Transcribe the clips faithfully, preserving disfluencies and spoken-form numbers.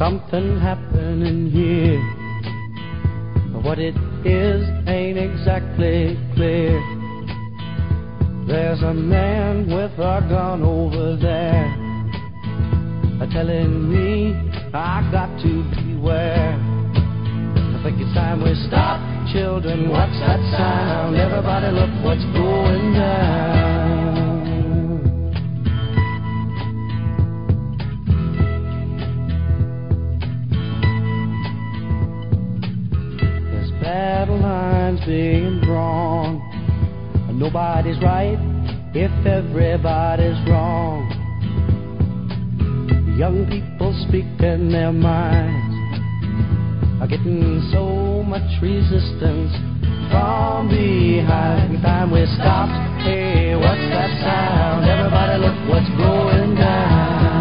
something happening here. What it is ain't exactly clear. There's a man with a gun over there, telling me I got to beware. I think it's time we stop, children. What's that sound? Everybody look what's going down. There's battle lines being drawn. Nobody's right if everybody's wrong. Young people speaking their minds are getting so much resistance from behind. Time we stopped. Hey, what's that sound? Everybody look what's going down.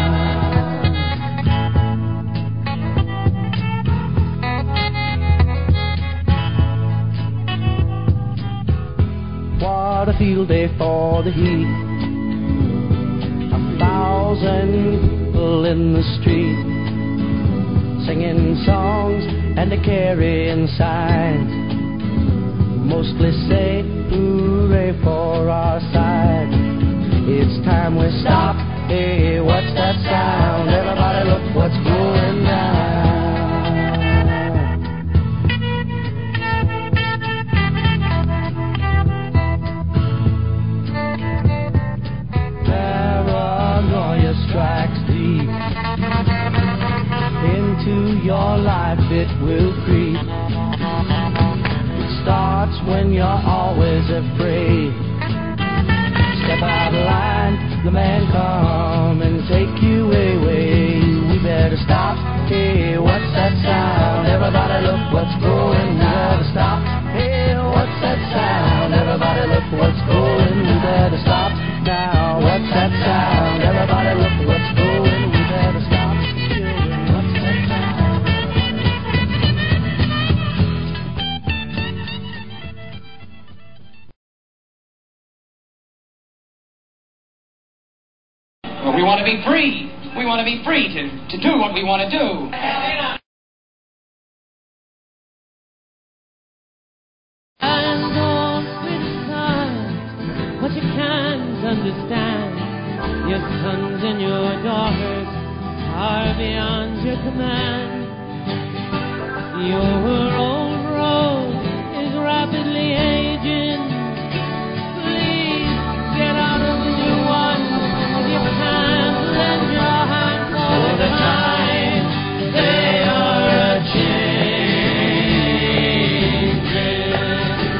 What a field day for the heat. A thousand people in the street, singing songs and a carrying signs. Mostly say hooray for our side. It's time we stop. Hey, what's that sound? Everybody look what's going down. Paranoia strikes deep into your life, it will creep. It starts when you're always afraid. Step out of line, the man come and take you away. We better stop. Hey, what's that sound? Everybody look what's going. We better stop. Hey, what's that sound? Everybody look what's going. We better stop now. What's that sound? Everybody look what's going. We better stop. Children, what's that sound? Well, we want to be free. We want to be free to, to do what we want to do. And all criticized, but you can't understand. Your sons and your daughters are beyond your command. Your old road is rapidly aging. Please get out of the new one. You can't lend your hand for the times. They are a-changing.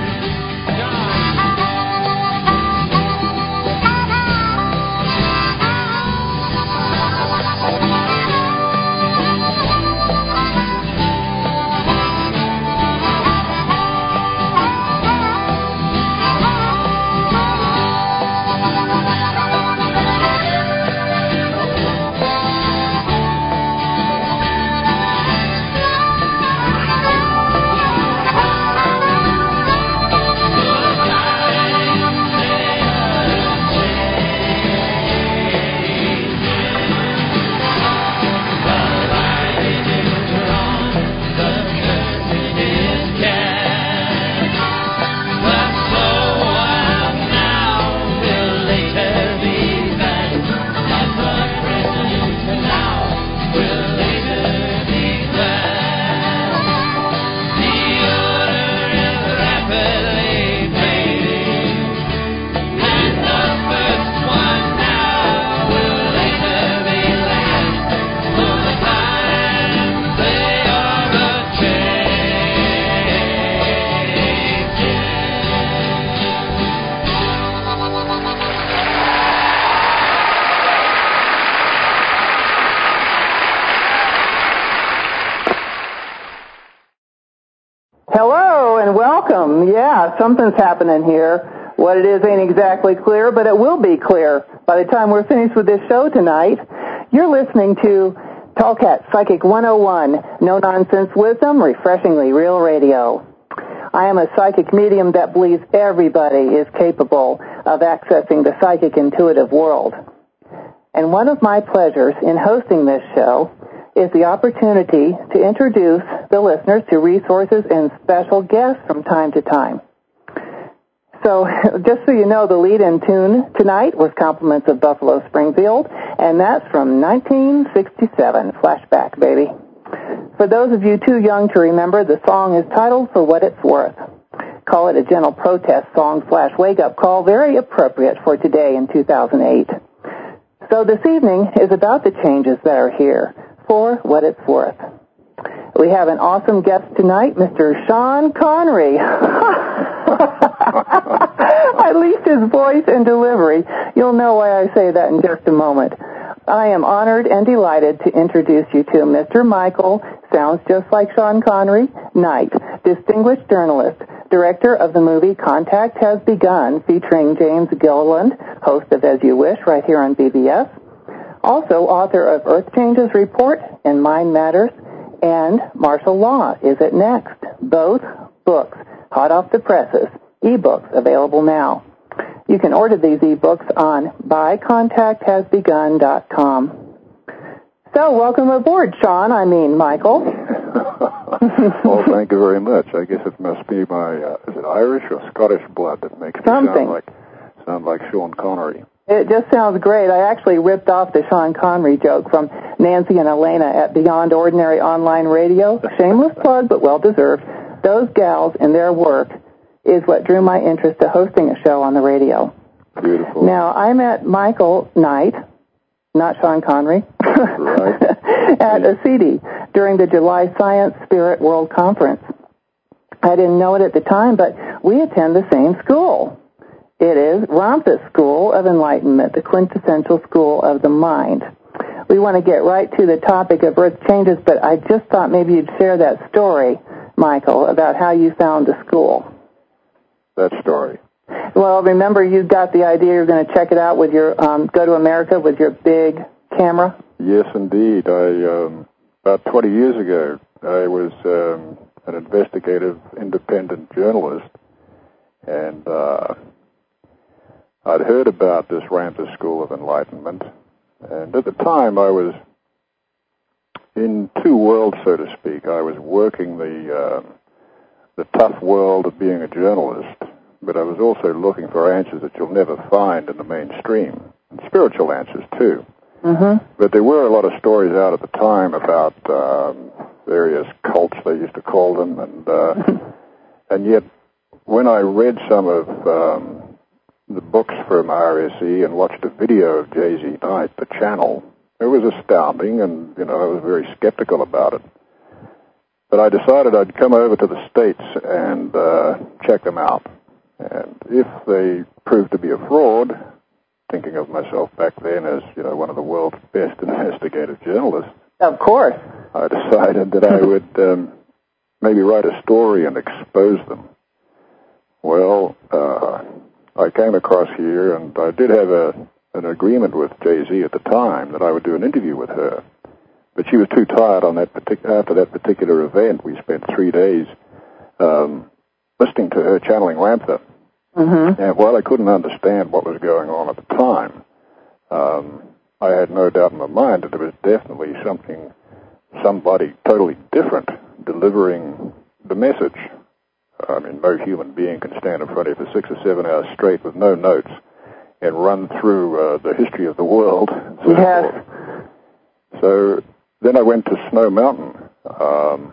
Hello and welcome. Yeah, something's happening here. What it is ain't exactly clear, but it will be clear by the time we're finished with this show tonight. You're listening to Tallcat Psychic one oh one, no-nonsense wisdom, refreshingly real radio. I am a psychic medium that believes everybody is capable of accessing the psychic intuitive world. And one of my pleasures in hosting this show is the opportunity to introduce the listeners to resources and special guests from time to time. So, just so you know, the lead-in tune tonight was Compliments of Buffalo Springfield, and that's from nineteen sixty-seven. Flashback, baby. For those of you too young to remember, the song is titled For What It's Worth. Call it a gentle protest song slash wake-up call, very appropriate for today in two thousand eight. So this evening is about the changes that are here, for what it's worth. We have an awesome guest tonight, Mister Sean Connery. At least his voice and delivery. You'll know why I say that in just a moment. I am honored and delighted to introduce you to Mister Michael, sounds just like Sean Connery, Knight, distinguished journalist, director of the movie Contact Has Begun, featuring James Gilliland, host of As You Wish, right here on B B S. Also author of Earth Changes Report and Mind Matters, and Martial Law, Is It Next? Both books, hot off the presses, e-books available now. You can order these e-books on buy contact has begun dot com. So, welcome aboard, Sean, I mean Michael. Well, thank you very much. I guess it must be my, uh, is it Irish or Scottish blood that makes me Something. sound like, sound like Sean Connery. It just sounds great. I actually ripped off the Sean Connery joke from Nancy and Elena at Beyond Ordinary Online Radio. Shameless plug, but well-deserved. Those gals and their work is what drew my interest to hosting a show on the radio. Beautiful. Now, I met Michael Knight, not Sean Connery, right. at a C D during the July Science Spirit World Conference. I didn't know it at the time, but we attend the same school. It is Ramtha School of Enlightenment, the quintessential school of the mind. We want to get right to the topic of Earth Changes, but I just thought maybe you'd share that story, Michael, about how you found the school. That story. Well, remember you got the idea you're going to check it out with your, um, go to America with your big camera? Yes, indeed. I, um, about twenty years ago, I was um, an investigative independent journalist, and uh, I'd heard about this Ramtha School of Enlightenment, and at the time I was in two worlds, so to speak. I was working the uh, the tough world of being a journalist, but I was also looking for answers that you'll never find in the mainstream, and spiritual answers too. Mm-hmm. But there were a lot of stories out at the time about um, various cults, they used to call them, and uh, and yet when I read some of um, the books from R S E and watched a video of J Z Knight, the channel, it was astounding, and you know I was very skeptical about it. But I decided I'd come over to the States and uh, check them out. And if they proved to be a fraud, thinking of myself back then as, you know, one of the world's best investigative journalists. Of course. I decided that I would um, maybe write a story and expose them. Well, uh, I came across here, and I did have a, an agreement with J Z at the time that I would do an interview with her. But she was too tired on that partic- after that particular event. We spent three days um, listening to her channeling Ramtha. Mm-hmm. And while I couldn't understand what was going on at the time, um, I had no doubt in my mind that there was definitely something, somebody totally different delivering the message. I mean, no human being can stand in front of you for six or seven hours straight with no notes and run through uh, the history of the world. So Yes. forth. So then I went to Snow Mountain um,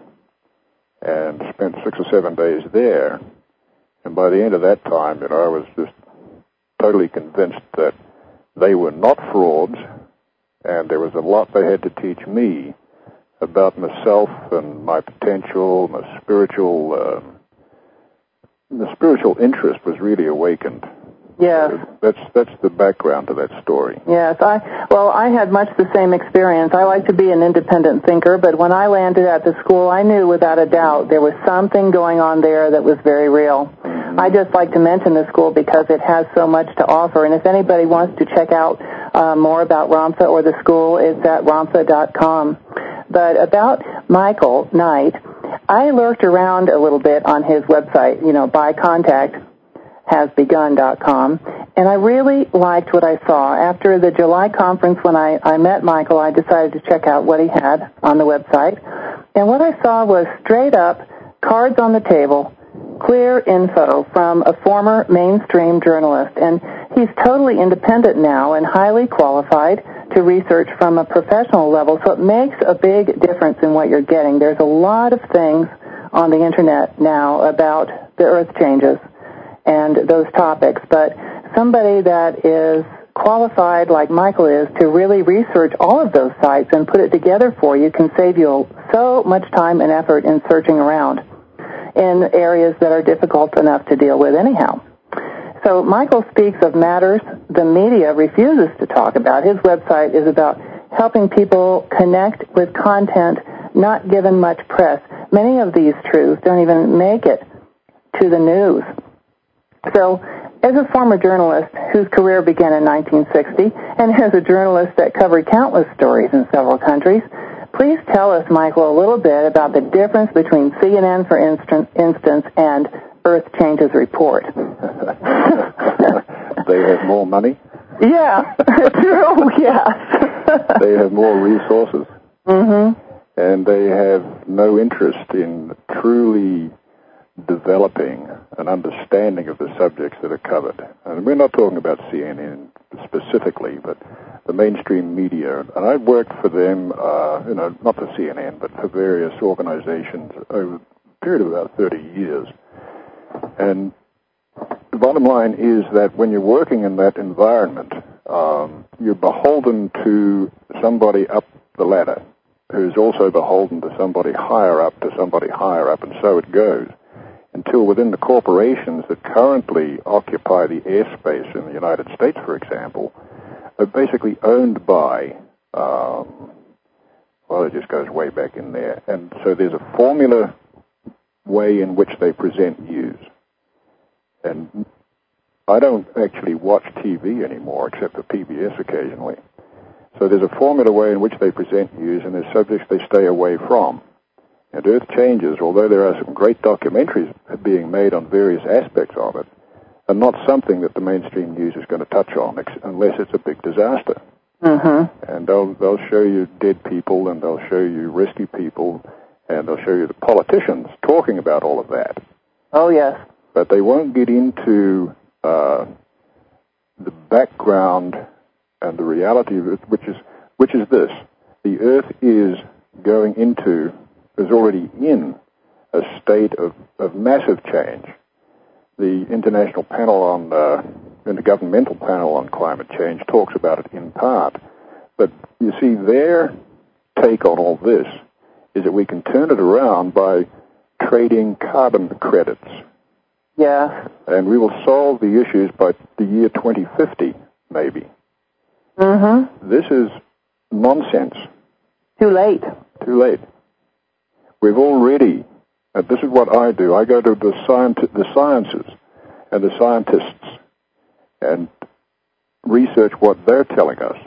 and spent six or seven days there. And by the end of that time, you know, I was just totally convinced that they were not frauds, and there was a lot they had to teach me about myself and my potential, my spiritual, um, the spiritual interest was really awakened. Yes. That's that's the background to that story. Yes, I well, I had much the same experience. I like to be an independent thinker, but when I landed at the school, I knew without a doubt there was something going on there that was very real. Mm-hmm. I just like to mention the school because it has so much to offer, and if anybody wants to check out uh, more about Ramtha or the school, it's at ramtha dot com. But about Michael Knight, I lurked around a little bit on his website, you know, by contact has begun dot com, and I really liked what I saw. After the July conference, when I, I met Michael, I decided to check out what he had on the website. And what I saw was straight up cards on the table, clear info from a former mainstream journalist. And he's totally independent now and highly qualified to research from a professional level, so it makes a big difference in what you're getting. There's a lot of things on the Internet now about the Earth changes and those topics, but somebody that is qualified like Michael is to really research all of those sites and put it together for you can save you so much time and effort in searching around in areas that are difficult enough to deal with anyhow. So Michael speaks of matters the media refuses to talk about. His website is about helping people connect with content not given much press. Many of these truths don't even make it to the news. So, as a former journalist whose career began in nineteen sixty, and as a journalist that covered countless stories in several countries, please tell us, Michael, a little bit about the difference between C N N, for instance, and Earth Changes Report. They have more money? Yeah, true, yes. They have more resources. Mm-hmm. And they have no interest in truly developing an understanding of the subjects that are covered. And we're not talking about C N N specifically, but the mainstream media. And I've worked for them, uh, you know, not for C N N, but for various organizations over a period of about thirty years. And the bottom line is that when you're working in that environment, um, you're beholden to somebody up the ladder who's also beholden to somebody higher up, to somebody higher up, and so it goes, until within the corporations that currently occupy the airspace in the United States, for example, are basically owned by, um, well, it just goes way back in there. And so there's a formula way in which they present news. And I don't actually watch T V anymore, except for P B S occasionally. So there's a formula way in which they present news, and there's subjects they stay away from. And Earth Changes, although there are some great documentaries being made on various aspects of it, are not something that the mainstream news is going to touch on, unless it's a big disaster. Mm-hmm. And they'll, they'll show you dead people, and they'll show you rescue people, and they'll show you the politicians talking about all of that. Oh, yes. But they won't get into uh, the background and the reality of it, which is which is this: the Earth is going into, is already in a state of, of massive change. The International Panel on, uh, and the Governmental Panel on Climate Change talks about it in part. But you see, their take on all this is that we can turn it around by trading carbon credits. Yeah. And we will solve the issues by the year twenty fifty, maybe. Mm-hmm. This is nonsense. Too late. Too late. We've already, and this is what I do, I go to the, scienti- the sciences and the scientists and research what they're telling us.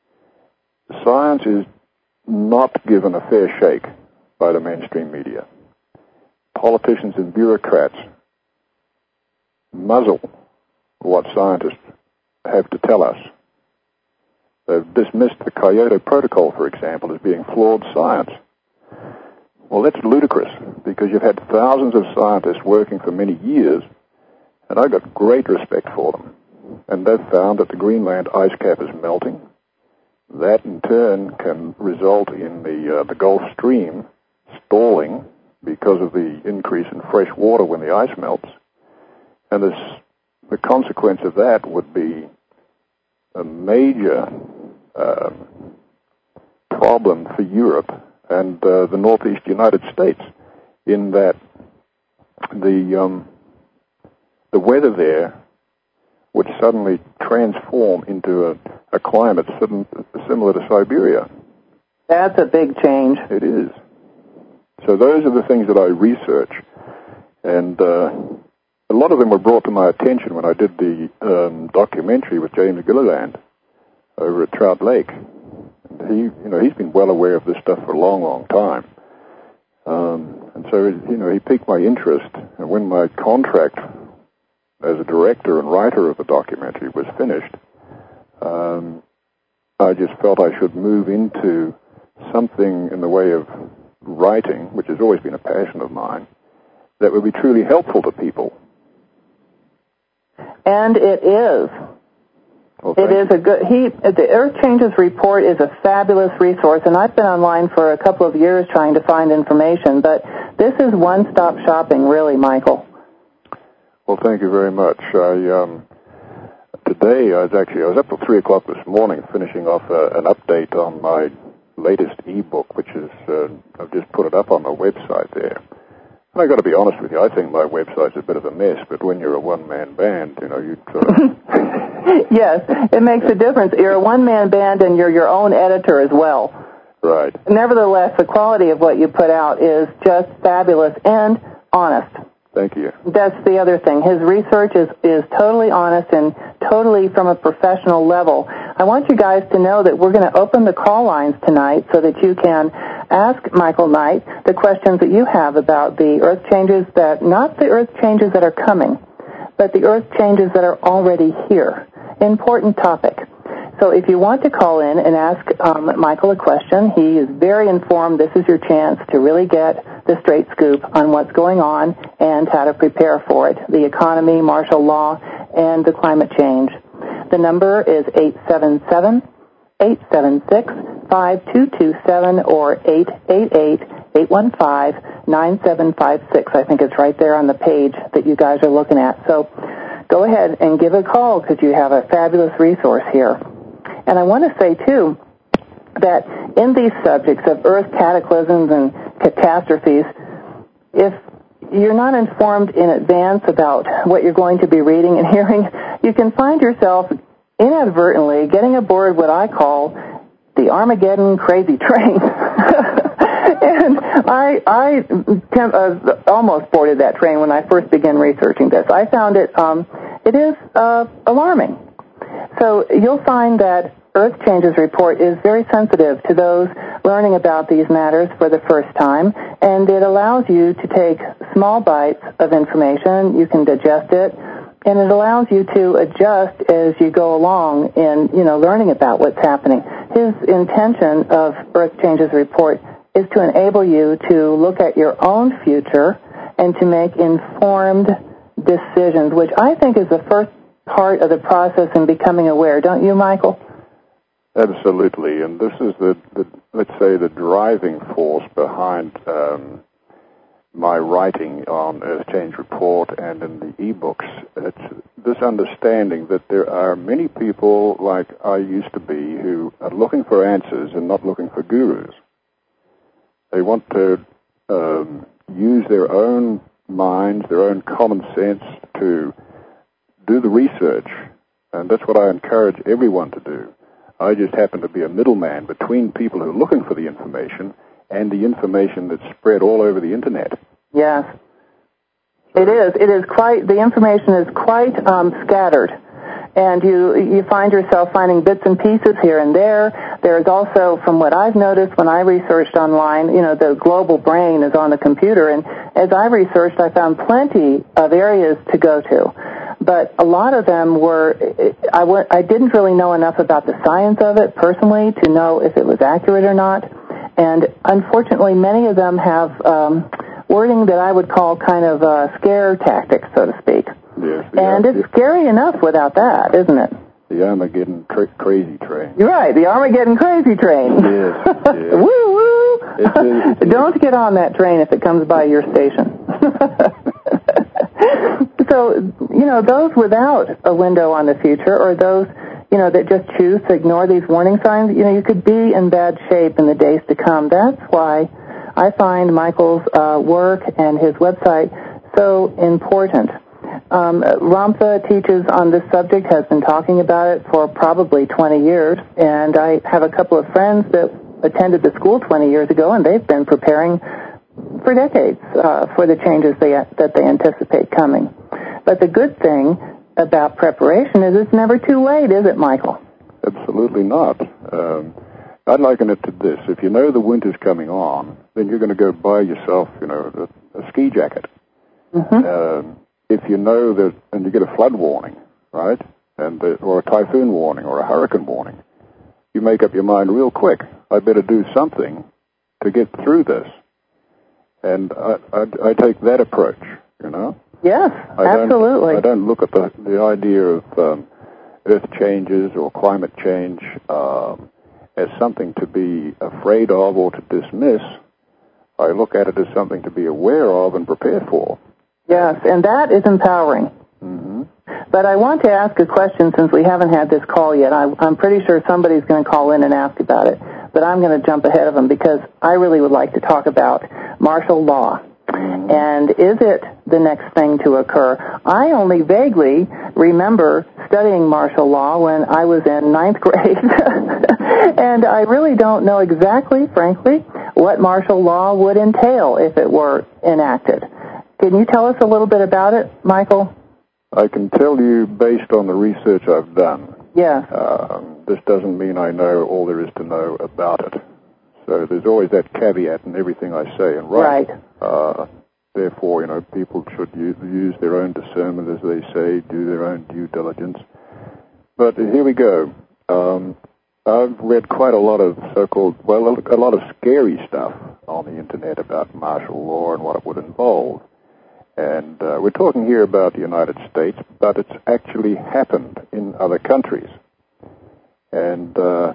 Science is not given a fair shake by the mainstream media. Politicians and bureaucrats muzzle what scientists have to tell us. They've dismissed the Kyoto Protocol, for example, as being flawed science. Well, that's ludicrous, because you've had thousands of scientists working for many years, and I've got great respect for them. And they've found that the Greenland ice cap is melting. That, in turn, can result in the, uh, the Gulf Stream stalling because of the increase in fresh water when the ice melts. And this, the consequence of that would be a major uh, problem for Europe and uh, the Northeast United States, in that the um, the weather there would suddenly transform into a, a climate sim- similar to Siberia. That's a big change. It is. So those are the things that I research, and uh, a lot of them were brought to my attention when I did the um, documentary with James Gilliland over at Trout Lake. And he, you know, he's been well aware of this stuff for a long, long time. Um, and so, you know, he piqued my interest. And when my contract as a director and writer of the documentary was finished, um, I just felt I should move into something in the way of writing, which has always been a passion of mine, that would be truly helpful to people. And it is. Well, it is a good, he, the Earth Changes Report is a fabulous resource, and I've been online for a couple of years trying to find information, but this is one-stop shopping, really, Michael. Well, thank you very much. I, um, today, I was actually, I was up till three o'clock this morning finishing off a, an update on my latest e-book, which is, uh, I've just put it up on the website there. And I got to be honest with you, I think my website's a bit of a mess, but when you're a one-man band, you know, you sort of... Yes, it makes a difference. You're a one-man band and you're your own editor as well. Right. Nevertheless, the quality of what you put out is just fabulous and honest. Thank you. That's the other thing. His research is, is totally honest and totally from a professional level. I want you guys to know that we're going to open the call lines tonight so that you can ask Michael Knight the questions that you have about the earth changes that, not the earth changes that are coming, but the earth changes that are already here. Important topic. So if you want to call in and ask um, Michael a question, he is very informed. This is your chance to really get the straight scoop on what's going on and how to prepare for it, the economy, martial law, and the climate change. The number is eight seven seven, eight seven six, five two two seven or eight eight eight, eight one five, nine seven five six. I think it's right there on the page that you guys are looking at. So go ahead and give a call because you have a fabulous resource here. And I want to say, too, that in these subjects of earth cataclysms and catastrophes, if you're not informed in advance about what you're going to be reading and hearing, you can find yourself inadvertently getting aboard what I call the Armageddon crazy train. And I, I uh, almost boarded that train when I first began researching this. I found it, um, it is uh, alarming. So you'll find that Earth Changes Report is very sensitive to those learning about these matters for the first time, and it allows you to take small bites of information. You can digest it, and it allows you to adjust as you go along in, you know, learning about what's happening. His intention of Earth Changes Report is to enable you to look at your own future and to make informed decisions, which I think is the first part of the process in becoming aware. Don't you, Michael? Absolutely, and this is the, the let's say, the driving force behind um, my writing on Earth Change Report and in the e-books. It's this understanding that there are many people like I used to be who are looking for answers and not looking for gurus. They want to um, use their own minds, their own common sense to do the research, and that's what I encourage everyone to do. I just happen to be a middleman between people who are looking for the information and the information that's spread all over the Internet. Yes. It is. It is quite, the information is quite um, scattered. And you you find yourself finding bits and pieces here and there. There's also, from what I've noticed when I researched online, you know, the global brain is on the computer. And as I researched, I found plenty of areas to go to. But a lot of them were, I, w- I didn't really know enough about the science of it personally to know if it was accurate or not. And unfortunately, many of them have um, wording that I would call kind of uh, scare tactics, so to speak. Yes, and it's scary enough without that, isn't it? The Armageddon tra- crazy train. You're right, the Armageddon crazy train. Yes, yes. Woo, woo! It's a, it's Don't get on that train if it comes by your station. So, you know, those without a window on the future, or those, you know, that just choose to ignore these warning signs, you know, you could be in bad shape in the days to come. That's why I find Michael's uh, work and his website so important. Um, Ramtha teaches on this subject, has been talking about it for probably twenty years, and I have a couple of friends that attended the school twenty years ago, and they've been preparing for decades uh, for the changes they, that they anticipate coming. But the good thing about preparation is it's never too late, is it, Michael? Absolutely not. Um, I'd liken it to this. If you know the winter's coming on, then you're going to go buy yourself, you know, a, a ski jacket. Mm-hmm. Um, if you know that, and you get a flood warning, right, and the, or a typhoon warning or a hurricane warning, you make up your mind real quick. I better do something to get through this. And I, I, I take that approach, you know. Yes, I absolutely. Don't, I don't look at the, the idea of um, earth changes or climate change um, as something to be afraid of or to dismiss. I look at it as something to be aware of and prepare for. Yes, and that is empowering. Mm-hmm. But I want to ask a question since we haven't had this call yet. I, I'm pretty sure somebody's going to call in and ask about it, but I'm going to jump ahead of them because I really would like to talk about martial law. Mm-hmm. And is it the next thing to occur? I only vaguely remember studying martial law when I was in ninth grade, and I really don't know exactly, frankly, what martial law would entail if it were enacted. Can you tell us a little bit about it, Michael? I can tell you based on the research I've done. Yes. Um, this doesn't mean I know all there is to know about it. So there's always that caveat in everything I say and write. Right. Uh, therefore, you know, people should use, use their own discernment, as they say, do their own due diligence. But here we go. Um, I've read quite a lot of so-called, well, a lot of scary stuff on the Internet about martial law and what it would involve. And uh, we're talking here about the United States, but it's actually happened in other countries. And uh,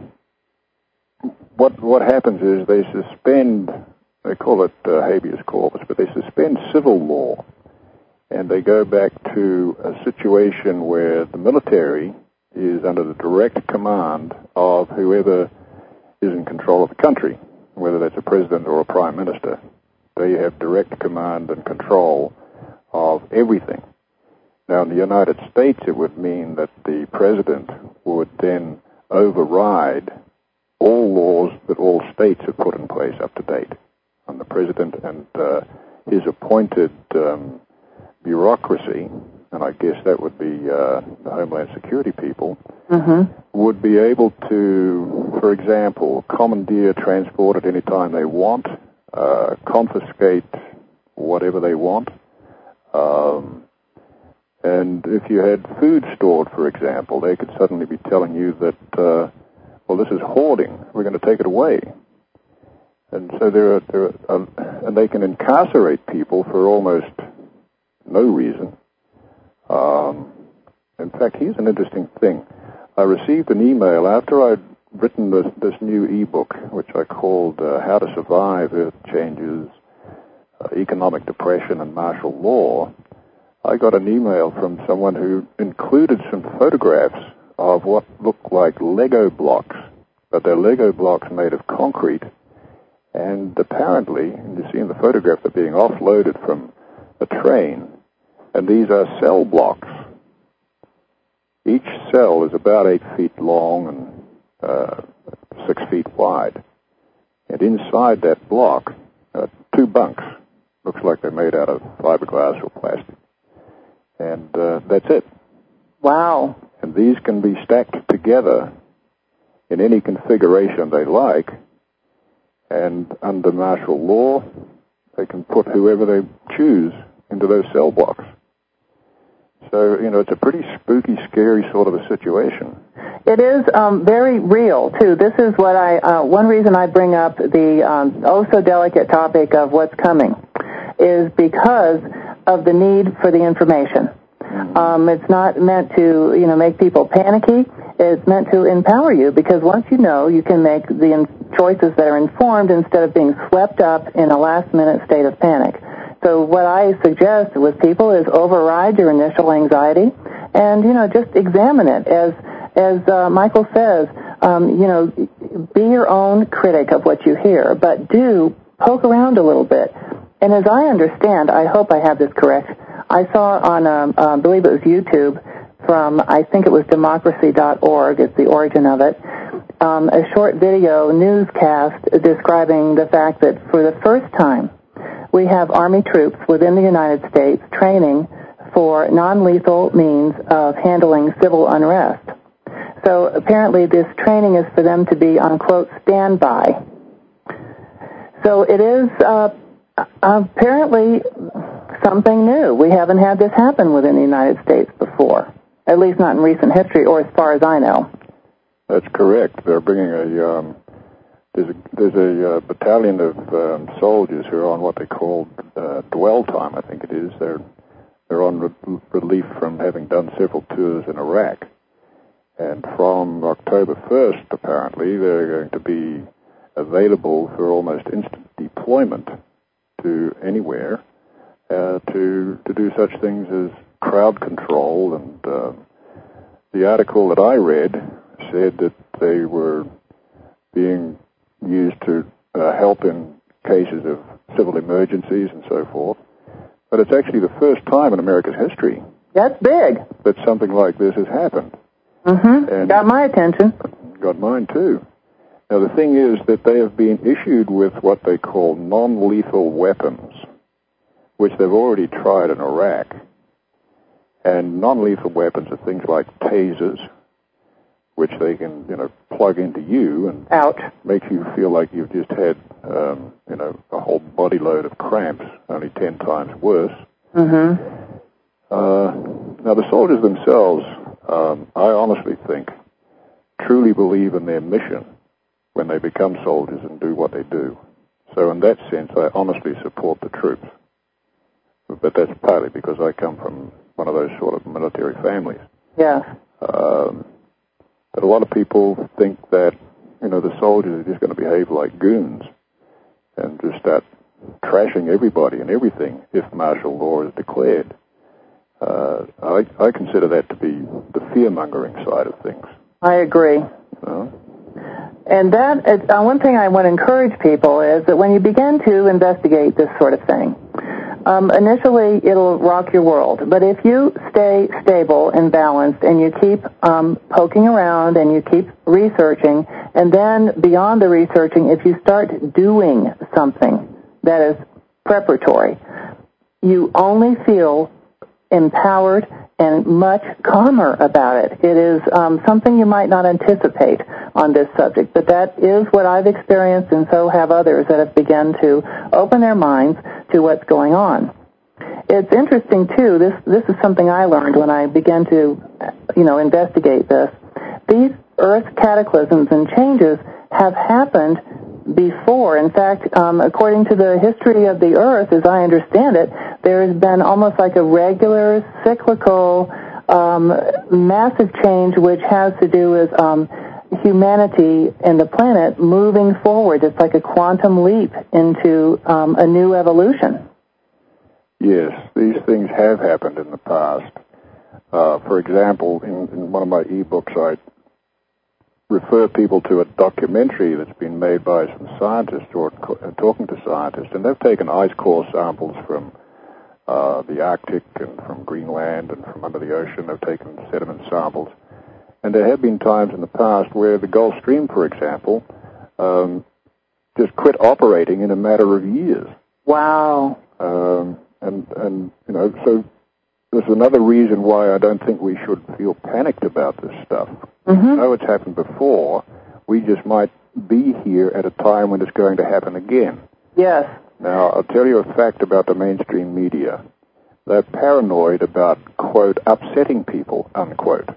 what what happens is they suspend, they call it uh, habeas corpus, but they suspend civil law, and they go back to a situation where the military is under the direct command of whoever is in control of the country, whether that's a president or a prime minister. They have direct command and control of everything. Now, in the United States, it would mean that the president would then override all laws that all states have put in place up to date. And the president and uh, his appointed um, bureaucracy, and I guess that would be uh, the Homeland Security people, mm-hmm. would be able to, for example, commandeer transport at any time they want, uh, confiscate whatever they want. Um, and if you had food stored, for example, they could suddenly be telling you that, uh, well, this is hoarding. We're going to take it away. And so there are, there are uh, and they can incarcerate people for almost no reason. Um, in fact, here's an interesting thing. I received an email after I'd written this, this new e-book, which I called uh, How to Survive Earth Changes, uh, Economic Depression and Martial Law. I got an email from someone who included some photographs of what looked like Lego blocks, but they're Lego blocks made of concrete. And apparently, and you see in the photograph, they're being offloaded from a train, and these are cell blocks. Each cell is about eight feet long and uh, six feet wide. And inside that block are two bunks. Looks like they're made out of fiberglass or plastic. And uh, that's it. Wow. And these can be stacked together in any configuration they like. And under martial law, they can put whoever they choose into those cell blocks. So, you know, it's a pretty spooky, scary sort of a situation. It is um, very real, too. This is what I, uh, one reason I bring up the um, oh so delicate topic of what's coming is because of the need for the information. Mm-hmm. Um, it's not meant to, you know, make people panicky. It's meant to empower you because once you know, you can make the in- choices that are informed instead of being swept up in a last-minute state of panic. So what I suggest with people is override your initial anxiety and, you know, just examine it. As as uh, Michael says, um, you know, be your own critic of what you hear, but do poke around a little bit. And as I understand, I hope I have this correct, I saw on, um, uh, I believe it was YouTube, from, I think it was democracy dot org, it's the origin of it, um, a short video newscast describing the fact that for the first time, we have Army troops within the United States training for non-lethal means of handling civil unrest. So apparently this training is for them to be on, quote, standby. So it is uh, apparently something new. We haven't had this happen within the United States before, at least not in recent history, or as far as I know. That's correct. They're bringing a um, there's a there's a uh, battalion of um, soldiers who are on what they call uh, dwell time. I think it is. They're they're on re- relief from having done several tours in Iraq, and from October first, apparently, they're going to be available for almost instant deployment to anywhere uh, to to do such things as crowd control. And uh, the article that I read said that they were being used to uh, help in cases of civil emergencies and so forth. But it's actually the first time in America's history That's big. that something like this has happened. Mm-hmm. And got my attention. Got mine too. Now the thing is that they have been issued with what they call non-lethal weapons, which they've already tried in Iraq. And non-lethal weapons are things like tasers, which they can, you know, plug into you and Ouch. makes you feel like you've just had, um, you know, a whole body load of cramps, only ten times worse. Mm-hmm. Uh, now, the soldiers themselves, um, I honestly think, truly believe in their mission when they become soldiers and do what they do. So in that sense, I honestly support the troops. But that's partly because I come from one of those sort of military families. Yes. Um, but a lot of people think that, you know, the soldiers are just going to behave like goons and just start trashing everybody and everything if martial law is declared. Uh, I, I consider that to be the fear-mongering side of things. I agree. You know? And that, uh, one thing I want to encourage people is that when you begin to investigate this sort of thing, um, initially it'll rock your world. But if you stay stable and balanced and you keep um, poking around and you keep researching, and then beyond the researching, if you start doing something that is preparatory, you only feel empowered and much calmer about it. It is um, something you might not anticipate on this subject, but that is what I've experienced, and so have others that have begun to open their minds to what's going on. It's interesting, too, this this is something I learned when I began to, you know, investigate this. These Earth cataclysms and changes have happened before. In fact, um, according to the history of the Earth, as I understand it, there has been almost like a regular, cyclical, um, massive change which has to do with um, humanity and the planet moving forward. It's like a quantum leap into um, a new evolution. Yes, these things have happened in the past. Uh, for example, in, in one of my e-books, I refer people to a documentary that's been made by some scientists or uh, talking to scientists, and they've taken ice core samples from uh, the Arctic and from Greenland and from under the ocean. They've taken sediment samples. And there have been times in the past where the Gulf Stream, for example, um, just quit operating in a matter of years. Wow. Um, and, and, you know, so there's another reason why I don't think we should feel panicked about this stuff. Mm-hmm. I know it's happened before. We just might be here at a time when it's going to happen again. Yes. Now, I'll tell you a fact about the mainstream media. They're paranoid about, quote, upsetting people, unquote.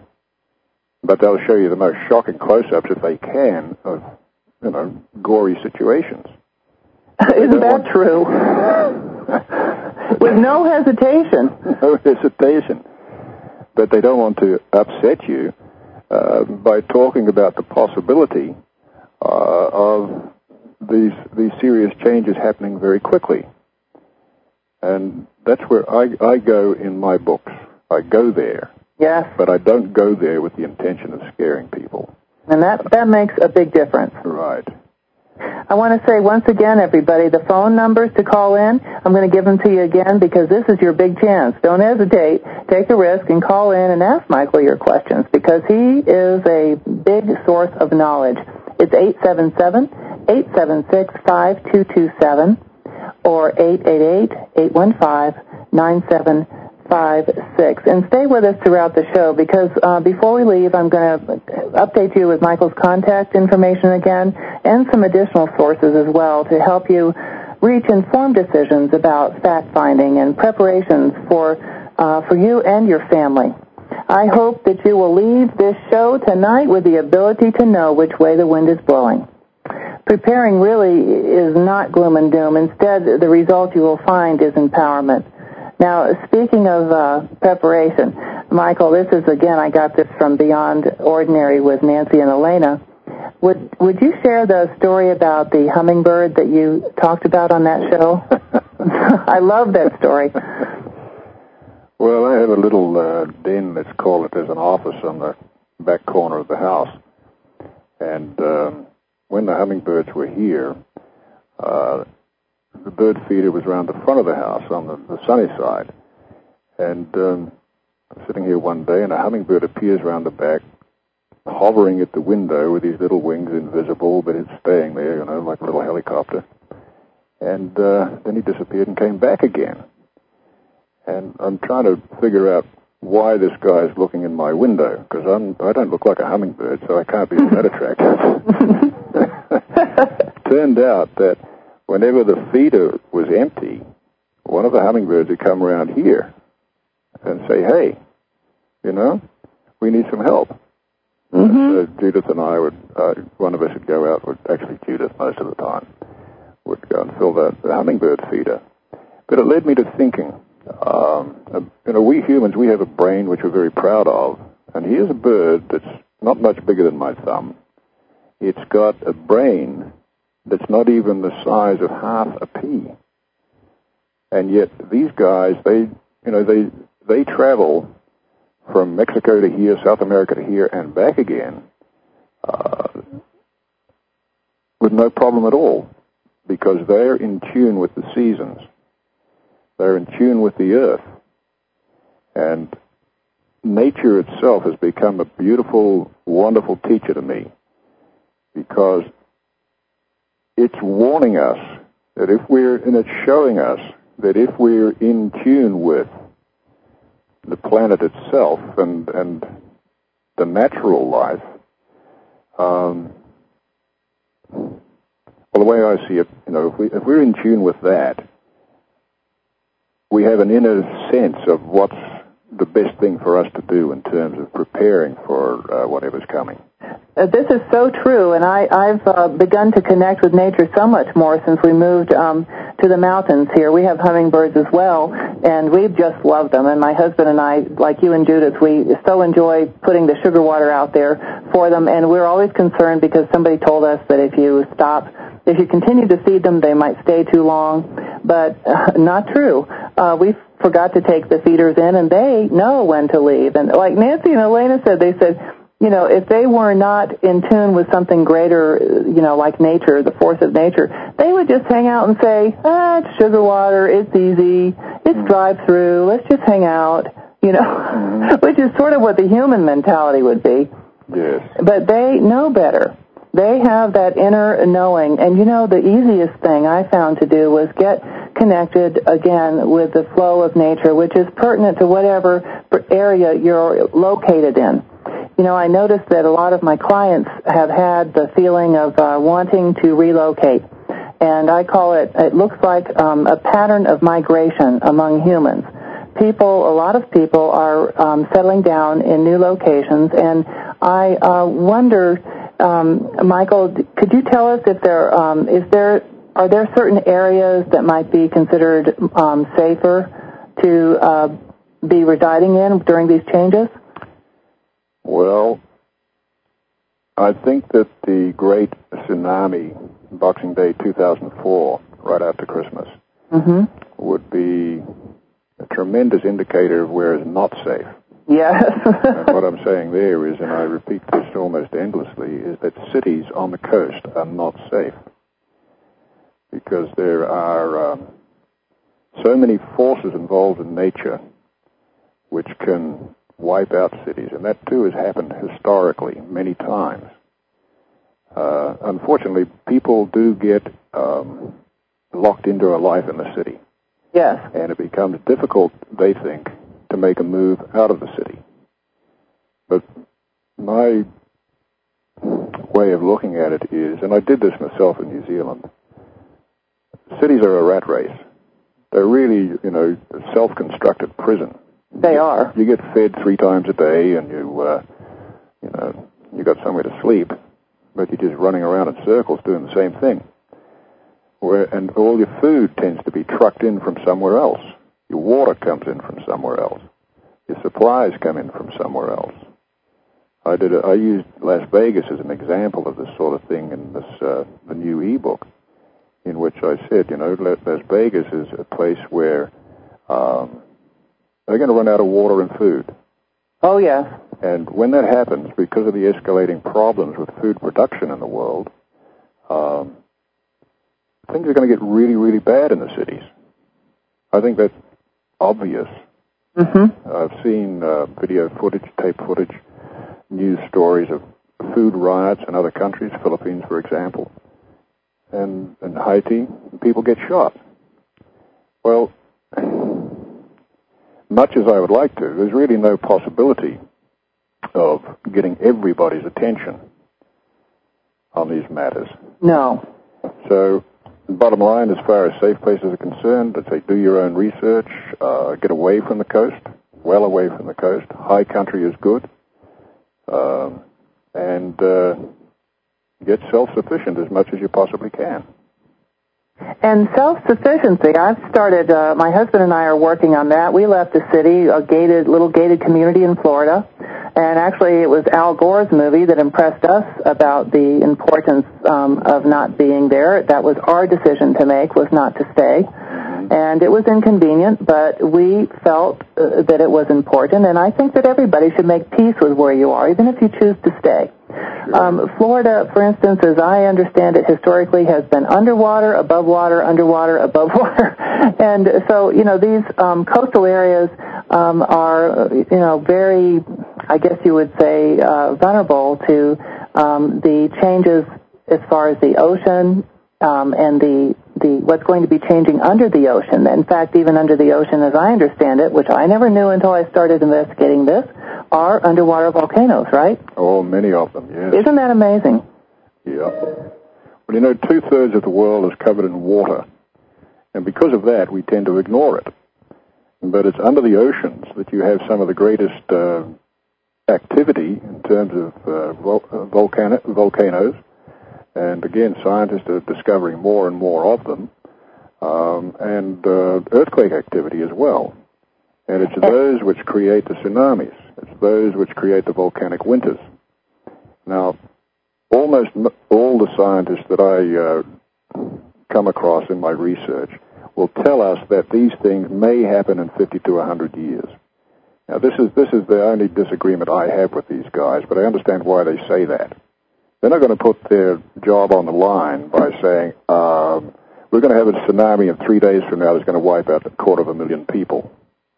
But they'll show you the most shocking close-ups, if they can, of, you know, gory situations. Isn't that want... true? With no hesitation. No hesitation. But they don't want to upset you uh, by talking about the possibility uh, of these these serious changes happening very quickly. And that's where I, I go in my books. I go there. Yes. But I don't go there with the intention of scaring people. And that, that makes a big difference. Right. I want to say once again, everybody, the phone numbers to call in, I'm going to give them to you again because this is your big chance. Don't hesitate. Take a risk and call in and ask Michael your questions because he is a big source of knowledge. It's eight seven seven, eight seven six, five two two seven or eight eight eight, eight one five, nine seven five six. And stay with us throughout the show because uh, before we leave, I'm going to update you with Michael's contact information again and some additional sources as well to help you reach informed decisions about fact-finding and preparations for, uh, for you and your family. I hope that you will leave this show tonight with the ability to know which way the wind is blowing. Preparing really is not gloom and doom. Instead, the result you will find is empowerment. Now, speaking of uh, preparation, Michael, this is, again, I got this from Beyond Ordinary with Nancy and Elena. Would would you share the story about the hummingbird that you talked about on that show? I love that story. Well, I have a little uh, den, let's call it, as an office on the back corner of the house. And um, when the hummingbirds were here, uh, the bird feeder was around the front of the house on the, the sunny side. And um, I'm sitting here one day, and a hummingbird appears around the back, hovering at the window with these little wings invisible, but it's staying there, you know, like a little helicopter. And uh, then he disappeared and came back again. And I'm trying to figure out why this guy is looking in my window, because I'm I don't look like a hummingbird, so I can't be that attractive. Turned out that whenever the feeder was empty, one of the hummingbirds would come around here and say, hey, you know, we need some help. Mm-hmm. And so Judith and I would, uh, one of us would go out, would actually Judith most of the time, would go and fill the, the hummingbird feeder. But it led me to thinking, um, you know, we humans, we have a brain which we're very proud of. And here's a bird that's not much bigger than my thumb. It's got a brain that's not even the size of half a pea. And yet these guys, they, you know, they they travel from Mexico to here, South America to here, and back again uh, with no problem at all, because they're in tune with the seasons. They're in tune with the earth. And nature itself has become a beautiful, wonderful teacher to me, because it's warning us that if we're, and it's showing us that if we're in tune with the planet itself and and the natural life, um, well, the way I see it, you know, if we if we're in tune with that, we have an inner sense of what's the best thing for us to do in terms of preparing for uh, whatever's coming. Uh, this is so true, and I, I've uh, begun to connect with nature so much more since we moved um, to the mountains here. We have hummingbirds as well, and we just love them. And my husband and I, like you and Judith, we so enjoy putting the sugar water out there for them, and we're always concerned because somebody told us that if you stop, if you continue to feed them, they might stay too long, but uh, not true. Uh, we forgot to take the feeders in, and they know when to leave. And like Nancy and Elena said, they said, you know, if they were not in tune with something greater, you know, like nature, the force of nature, they would just hang out and say, ah, it's sugar water, it's easy, it's drive-through, let's just hang out, you know, mm-hmm. which is sort of what the human mentality would be. Yes. But they know better. They have that inner knowing. And, you know, the easiest thing I found to do was get connected, again, with the flow of nature, which is pertinent to whatever area you're located in. You know, I noticed that a lot of my clients have had the feeling of uh, wanting to relocate. And I call it, it looks like um, a pattern of migration among humans. People, a lot of people are um, settling down in new locations. And I uh, wonder, um, Michael, could you tell us if there um, is there are there certain areas that might be considered um, safer to uh, be residing in during these changes? Well, I think that the great tsunami, Boxing Day two thousand four, right after Christmas, mm-hmm. would be a tremendous indicator of where it's not safe. Yes. And what I'm saying there is, and I repeat this almost endlessly, is that cities on the coast are not safe, because there are um, so many forces involved in nature which can wipe out cities, and that too has happened historically many times. Uh, unfortunately, people do get um, locked into a life in the city. Yes. And it becomes difficult, they think, to make a move out of the city. But my way of looking at it is, and I did this myself in New Zealand, cities are a rat race. They're really, you know, a self-constructed prison. They are. You get fed three times a day, and you, uh, you know, you got somewhere to sleep, but you're just running around in circles doing the same thing. Where, and all your food tends to be trucked in from somewhere else. Your water comes in from somewhere else. Your supplies come in from somewhere else. I did. A, I used Las Vegas as an example of this sort of thing in this uh, the new ebook, in which I said, you know, Las Vegas is a place where um, they're going to run out of water and food. Oh, yes. And when that happens, because of the escalating problems with food production in the world, um, things are going to get really, really bad in the cities. I think that's obvious. Mm-hmm. I've seen uh, video footage, tape footage, news stories of food riots in other countries, Philippines, for example, and in Haiti, people get shot. Well, much as I would like to, there's really no possibility of getting everybody's attention on these matters. No. So, bottom line, as far as safe places are concerned, I'd say do your own research, uh, get away from the coast, well away from the coast. High country is good, um, and uh, get self-sufficient as much as you possibly can. And self-sufficiency, I've started, uh, my husband and I are working on that. We left the city, a gated, little gated community in Florida, and actually it was Al Gore's movie that impressed us about the importance um, of not being there. That was our decision to make, was not to stay. And it was inconvenient, but we felt uh, that it was important, and I think that everybody should make peace with where you are, even if you choose to stay. Um, Florida, for instance, as I understand it, historically has been underwater, above water, underwater, above water. And so, you know, these um, coastal areas um, are, you know, very, I guess you would say, uh, vulnerable to um, the changes as far as the ocean um, and the, the what's going to be changing under the ocean. In fact, even under the ocean, as I understand it, which I never knew until I started investigating this, are underwater volcanoes, right? Oh, many of them, yes. Isn't that amazing? Yeah. Well, you know, two-thirds of the world is covered in water, and because of that, we tend to ignore it. But it's under the oceans that you have some of the greatest uh, activity in terms of uh, vol- uh, volcano- volcanoes, and again, scientists are discovering more and more of them, um, and uh, earthquake activity as well. And it's those which create the tsunamis. It's those which create the volcanic winters. Now, almost all the scientists that I uh, come across in my research will tell us that these things may happen in fifty to one hundred years. Now, this is this is the only disagreement I have with these guys, but I understand why they say that. They're not going to put their job on the line by saying, um, we're going to have a tsunami and three days from now that's going to wipe out a quarter of a million people.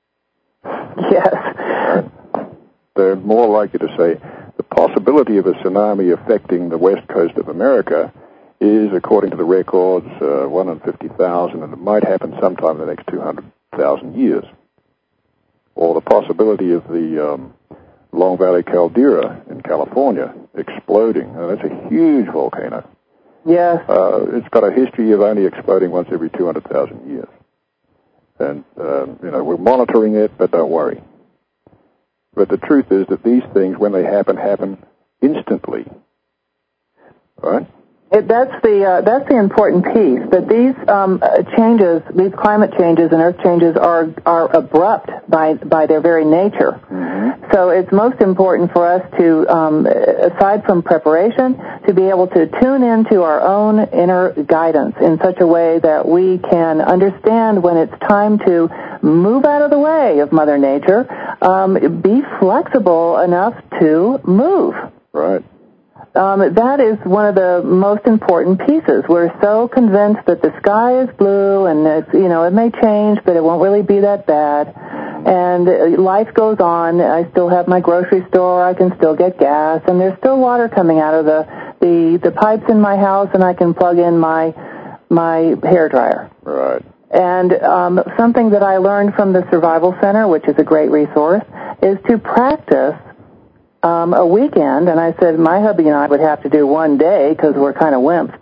Yes. They're more likely to say the possibility of a tsunami affecting the west coast of America is, according to the records, uh, one in fifty thousand, and it might happen sometime in the next two hundred thousand years. Or the possibility of the um, Long Valley Caldera in California exploding. Now, that's a huge volcano. Yes. Uh, it's got a history of only exploding once every two hundred thousand years. And, um, you know, we're monitoring it, but don't worry. But the truth is that these things, when they happen, happen instantly. Right? It, that's the uh, that's the important piece. That these um, uh, changes, these climate changes and earth changes, are are abrupt by by their very nature. Mm-hmm. So it's most important for us to, um, aside from preparation, to be able to tune into our own inner guidance in such a way that we can understand when it's time to move out of the way of Mother Nature. Um, be flexible enough to move. Right. Um, that is one of the most important pieces. We're so convinced that the sky is blue and it's, you know, it may change, but it won't really be that bad. And life goes on. I still have my grocery store. I can still get gas, and there's still water coming out of the the, the pipes in my house, and I can plug in my my hair dryer. Right. And um, something that I learned from the Survival Center, which is a great resource, is to practice Um, a weekend, and I said my hubby and I would have to do one day because we're kind of wimps, but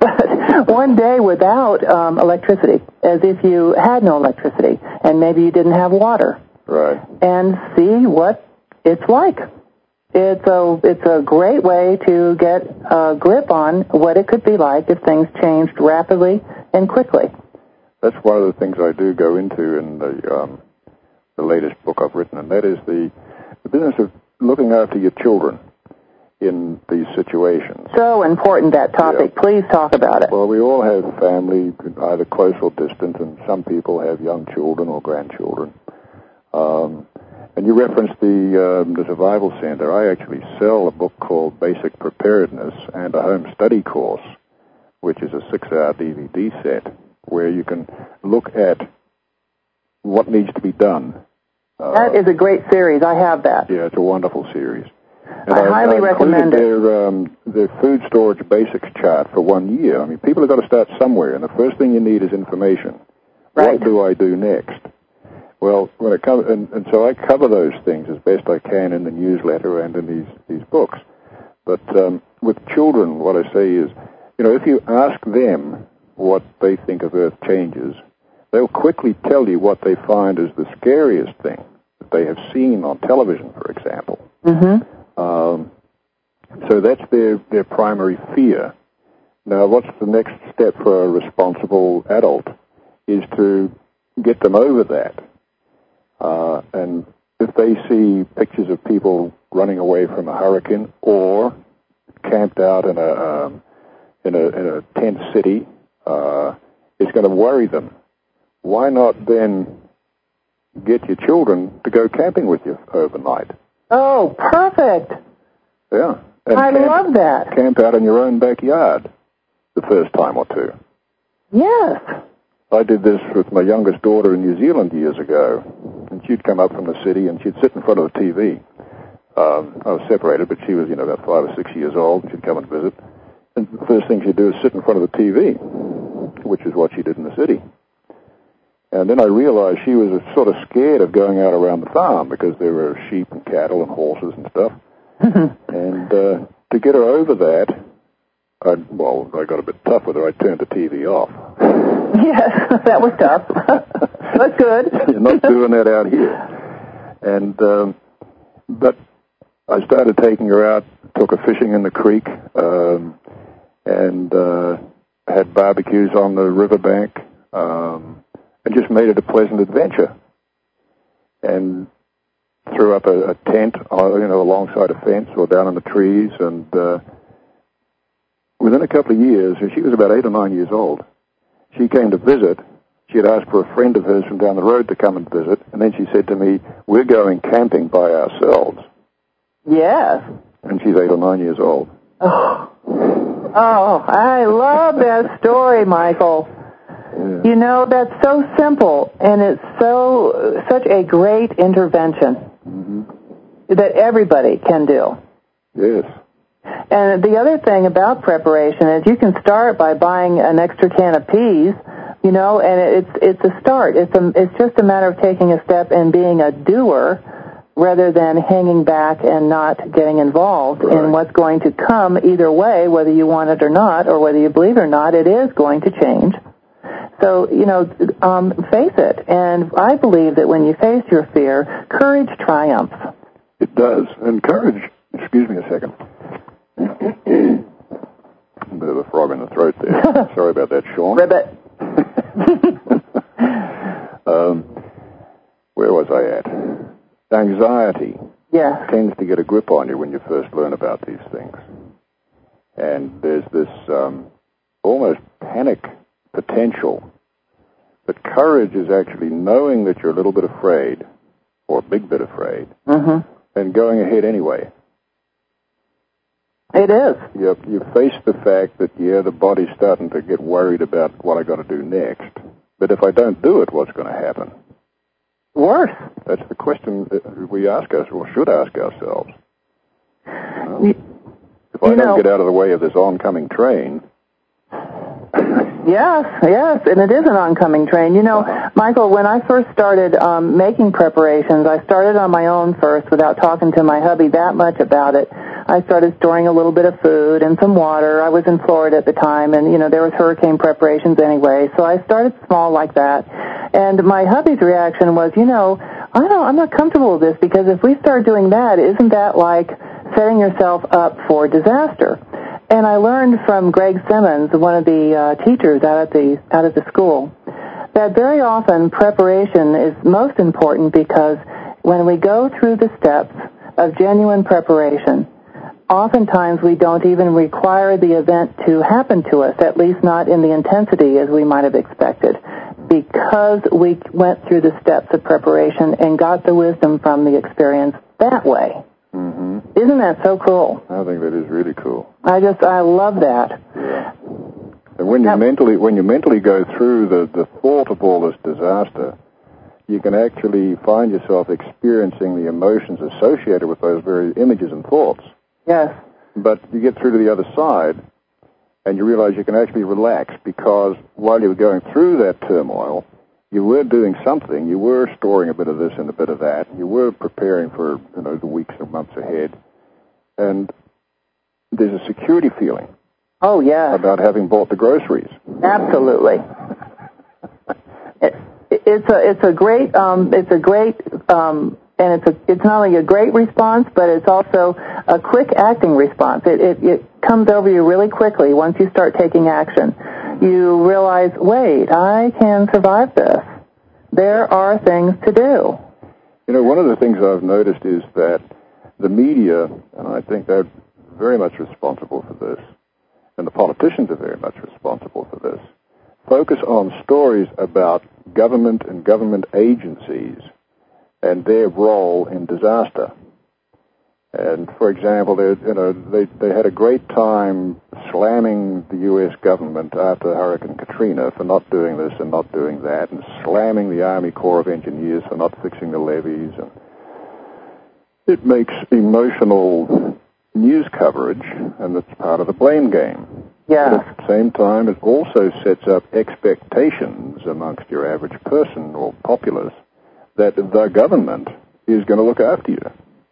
one day without um, electricity, as if you had no electricity, and maybe you didn't have water. Right. And see what it's like. It's a it's a great way to get a grip on what it could be like if things changed rapidly and quickly. That's one of the things I do go into in the um, the latest book I've written, and that is the, the business of looking after your children in these situations. So important, that topic. Yeah. Please talk about it. Well, we all have family, either close or distant, and some people have young children or grandchildren. Um, and you referenced the, um, the Survival Center. I actually sell a book called Basic Preparedness and a Home Study Course, which is a six-hour D V D set where you can look at what needs to be done. Uh, that is a great series. I have that. Yeah, it's a wonderful series. And I, I highly I recommend it. Their, um, their food storage basics chart for one year. I mean, people have got to start somewhere, and the first thing you need is information. Right. What do I do next? Well, when it comes, and, and so I cover those things as best I can in the newsletter and in these, these books. But um, with children, what I say is, you know, if you ask them what they think of Earth changes, they'll quickly tell you what they find is the scariest thing that they have seen on television, for example. Mm-hmm. Um, so that's their, their primary fear. Now, what's the next step for a responsible adult is to get them over that. Uh, and if they see pictures of people running away from a hurricane or camped out in a um, in a, in a tent city, uh, it's going to worry them. Why not then get your children to go camping with you overnight? Oh, perfect. Yeah. And I camp, love that. Camp out in your own backyard the first time or two. Yes. I did this with my youngest daughter in New Zealand years ago, and she'd come up from the city, and she'd sit in front of the T V. Um, I was separated, but she was, you know, about five or six years old, and she'd come and visit. And the first thing she'd do is sit in front of the T V, which is what she did in the city. And then I realized she was sort of scared of going out around the farm because there were sheep and cattle and horses and stuff. And uh, to get her over that, I, well, I got a bit tough with her. I turned the T V off. Yes, that was tough. That's good. You're not doing that out here. And um, but I started taking her out, took her fishing in the creek, um, and uh, had barbecues on the riverbank, um, and just made it a pleasant adventure. And threw up a, a tent, uh, you know, alongside a fence or down in the trees, and uh, within a couple of years, she was about eight or nine years old, she came to visit. She had asked for a friend of hers from down the road to come and visit, and then she said to me, "We're going camping by ourselves." Yes. And she's eight or nine years old. Oh, oh I love that story, Michael. Yeah. You know, that's so simple, and it's so such a great intervention Mm-hmm. that everybody can do. Yes. And the other thing about preparation is you can start by buying an extra can of peas, you know, and it's it's a start. It's a, it's just a matter of taking a step and being a doer rather than hanging back and not getting involved Right. in what's going to come either way, whether you want it or not, or whether you believe it or not, it is going to change. So, you know, um, face it. And I believe that when you face your fear, courage triumphs. It does. And courage, excuse me a second. A bit of a frog in the throat there. Sorry about that, Sean. Ribbit. um, where was I at? Anxiety Yes. tends to get a grip on you when you first learn about these things. And there's this um, almost panic potential. But courage is actually knowing that you're a little bit afraid, or a big bit afraid, Mm-hmm. and going ahead anyway. It is. You, you face the fact that, yeah, the body's starting to get worried about what I got to do next. But if I don't do it, what's going to happen? Worse. That's the question that we ask us, or should ask ourselves. You know? You, if I you don't know, get out of the way of this oncoming train... Yes, yes, and it is an oncoming train. You know, Uh-huh. Michael, when I first started um, making preparations, I started on my own first without talking to my hubby that much about it. I started storing a little bit of food and some water. I was in Florida at the time, and, you know, there was hurricane preparations anyway, so I started small like that. And my hubby's reaction was, you know, I don't, I'm not comfortable with this, because if we start doing that, isn't that like setting yourself up for disaster? And I learned from Greg Simmons, one of the uh, teachers out at the out at the school, that very often preparation is most important, because when we go through the steps of genuine preparation, oftentimes we don't even require the event to happen to us, at least not in the intensity as we might have expected, because we went through the steps of preparation and got the wisdom from the experience that way. Mm-hmm. Isn't that so cool? I think that is really cool. I just, I love that. Yeah. And when you mentally, when you mentally go through the, the thought of all this disaster, you can actually find yourself experiencing the emotions associated with those very images and thoughts. Yes. But you get through to the other side, and you realize you can actually relax, because while you were going through that turmoil, you were doing something. You were storing a bit of this and a bit of that. You were preparing for, you know, the weeks and months ahead. And there's a security feeling. Oh, yeah. About having bought the groceries. Absolutely. it, it's a it's a great um, it's a great um, and it's a it's not only a great response, but it's also a quick acting response. It it, it comes over you really quickly once you start taking action. You realize, wait, I can survive this. There are things to do. You know, one of the things I've noticed is that the media, and I think they're very much responsible for this, and the politicians are very much responsible for this, focus on stories about government and government agencies and their role in disaster. And, for example, they, you know, they, they had a great time slamming the U S government after Hurricane Katrina for not doing this and not doing that, and slamming the Army Corps of Engineers for not fixing the levees. And it makes emotional news coverage, and it's part of the blame game. Yeah. But at the same time, it also sets up expectations amongst your average person or populace that the government is going to look after you.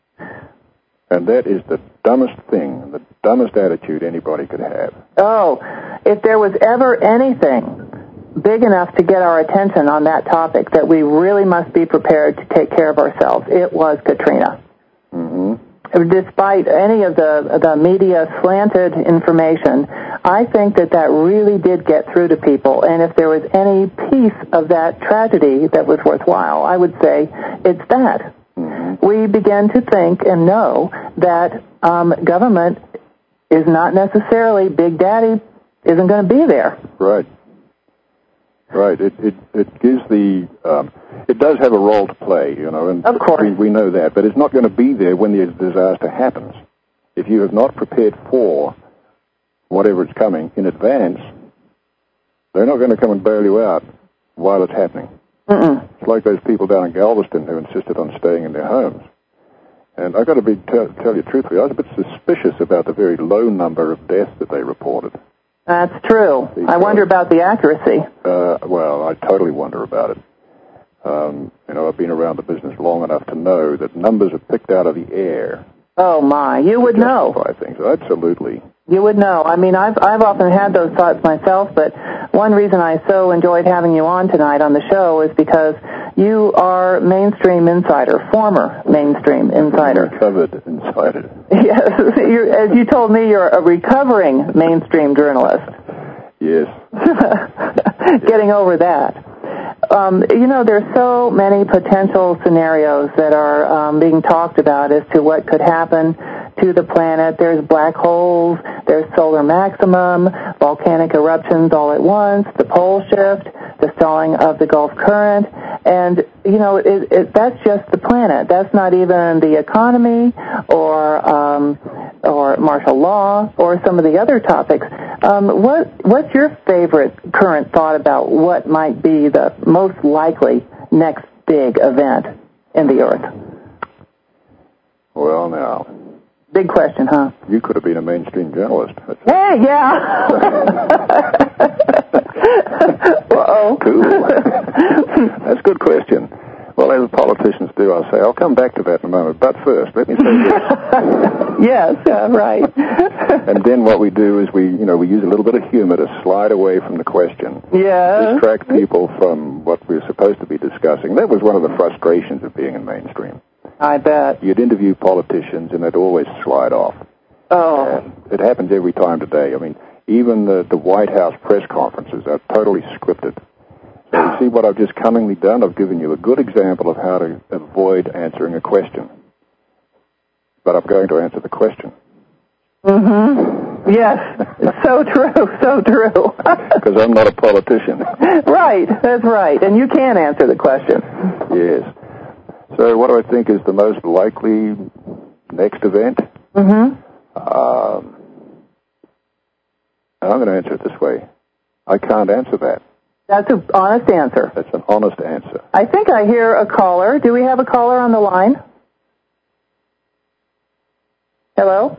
And that is the dumbest thing, the dumbest attitude anybody could have. Oh, if there was ever anything big enough to get our attention on that topic, that we really must be prepared to take care of ourselves, it was Katrina. Mm-hmm. Despite any of the the media slanted information, I think that that really did get through to people. And if there was any piece of that tragedy that was worthwhile, I would say it's that. Mm-hmm. We began to think and know that um, government is not necessarily, Big Daddy isn't going to be there. Right. Right. It it it gives the um, it does have a role to play, you know, and of course. we, we know that, but it's not going to be there when the disaster happens. If you have not prepared for whatever is coming in advance, they're not going to come and bail you out while it's happening. Mm-mm. It's like those people down in Galveston who insisted on staying in their homes. And I've got to be t- tell you truthfully, I was a bit suspicious about the very low number of deaths that they reported. That's true. Because, I wonder about the accuracy. Uh, well, I totally wonder about it. Um, you know, I've been around the business long enough to know that numbers are picked out of the air. Oh, my. You would know. Things. Absolutely. You would know. I mean, I've I've often had those thoughts myself, but one reason I so enjoyed having you on tonight on the show is because you are mainstream insider, former mainstream insider. Recovered insider. Yes. You're, as you told me, you're a recovering mainstream journalist. Yes. Getting over that. Um, you know, there's so many potential scenarios that are um, being talked about as to what could happen to the planet. There's black holes, there's solar maximum, volcanic eruptions all at once, the pole shift, the stalling of the Gulf current, and, you know, it, it, that's just the planet. That's not even the economy or um, or martial law or some of the other topics. Um, what what's your favorite current thought about what might be the most likely next big event in the Earth? Well, now. Big question, huh? You could have been a mainstream journalist. That's hey, yeah. Uh-oh. Cool. That's a good question. Well, as politicians do, I'll say, I'll come back to that in a moment. But first, let me say this. Yes, uh, right. And then what we do is we, you know, we use a little bit of humor to slide away from the question. Yes. Distract people from what we're supposed to be discussing. That was one of the frustrations of being in mainstream. I bet. You'd interview politicians, and they'd always slide off. Oh. And it happens every time today. I mean, even the, the White House press conferences are totally scripted. So you see what I've just cunningly done? I've given you a good example of how to avoid answering a question. But I'm going to answer the question. Mm-hmm. Yes. So true. So true. Because I'm not a politician. Right. That's right. And you can answer the question. Yes. So what do I think is the most likely next event? Mm-hmm. Um, and I'm going to answer it this way. I can't answer that. That's an honest answer. That's an honest answer. I think I hear a caller. Do we have a caller on the line? Hello?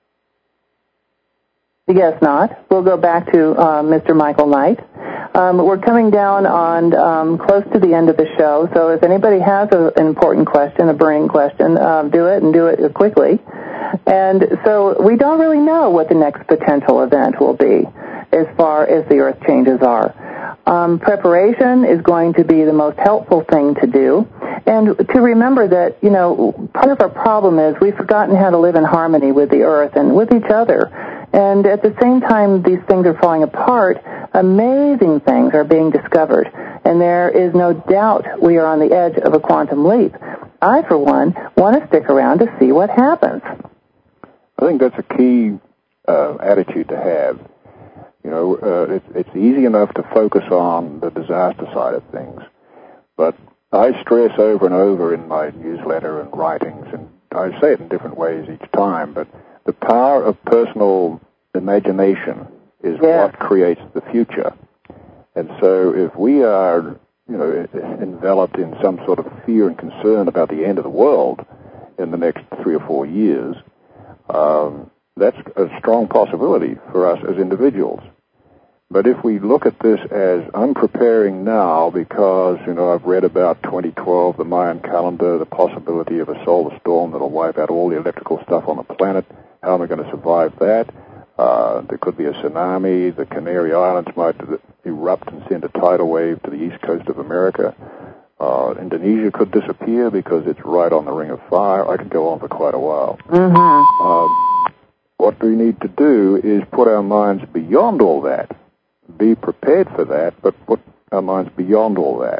I guess not. We'll go back to uh, Mister Michael Knight. Um, we're coming down on um, close to the end of the show, so if anybody has a, an important question, a burning question, uh, do it and do it quickly. And so we don't really know what the next potential event will be as far as the Earth changes are. Um, preparation is going to be the most helpful thing to do, and to remember that, you know, part of our problem is we've forgotten how to live in harmony with the Earth and with each other. And at the same time these things are falling apart, amazing things are being discovered, and there is no doubt we are on the edge of a quantum leap. I, for one, want to stick around to see what happens. I think that's a key uh, attitude to have. You know, uh, it, it's easy enough to focus on the disaster side of things, but I stress over and over in my newsletter and writings, and I say it in different ways each time, but the power of personal imagination is yes. what creates the future. And so if we are, you know, enveloped in some sort of fear and concern about the end of the world in the next three or four years, um, that's a strong possibility for us as individuals. But if we look at this as I'm preparing now because, you know, I've read about twenty twelve, the Mayan calendar, the possibility of a solar storm that'll wipe out all the electrical stuff on the planet, how am I going to survive that? Uh, there could be a tsunami. The Canary Islands might erupt and send a tidal wave to the east coast of America. Uh, Indonesia could disappear because it's right on the ring of fire. I could go on for quite a while. Mm-hmm. Uh, what we need to do is put our minds beyond all that. Be prepared for that, but put our minds beyond all that.